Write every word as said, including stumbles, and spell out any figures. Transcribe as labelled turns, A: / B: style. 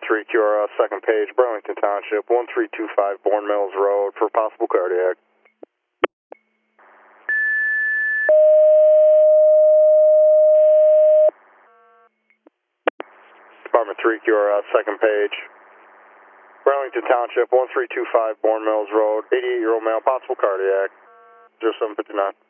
A: three Q R S, second page, Burlington Township, one three two five Bourne Mills Road for possible cardiac. Department three Q R S, second page, Burlington Township, one three two five Bourne Mills Road, eighty-eight-year-old male, possible cardiac, zero seven five nine.